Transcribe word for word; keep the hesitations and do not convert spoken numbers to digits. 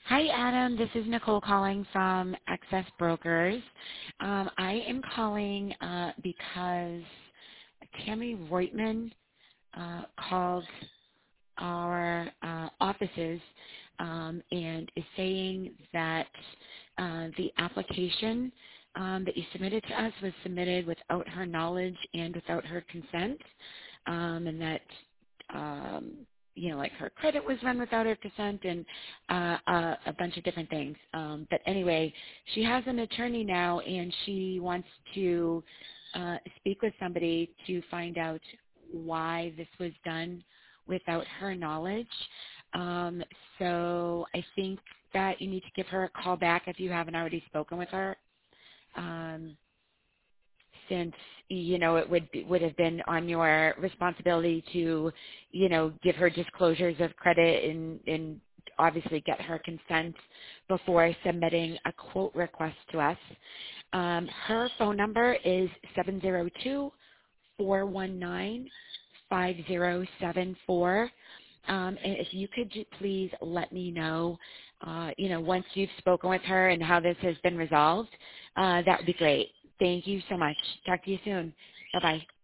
Hi, Adam. This is Nicole calling from Access Brokers. Um, I am calling uh, because Tammy Reutman uh, called our uh, offices um, and is saying that uh, the application um, that you submitted to us was submitted without her knowledge and without her consent, um, and that um, you know, like her credit was run without her consent, and uh, uh, a bunch of different things. Um, but anyway, she has an attorney now, and she wants to uh, speak with somebody to find out why this was done without her knowledge. Um, so I think that you need to give her a call back if you haven't already spoken with her, um, since you know it would be, would have been on your responsibility to, you know, give her disclosures of credit and, and obviously get her consent before submitting a quote request to us. Um, her phone number is seven zero two, four one nine, five zero seven four. Um, and if you could ju- please let me know, uh, you know, once you've spoken with her and how this has been resolved, uh, that would be great. Thank you so much. Talk to you soon. Bye-bye.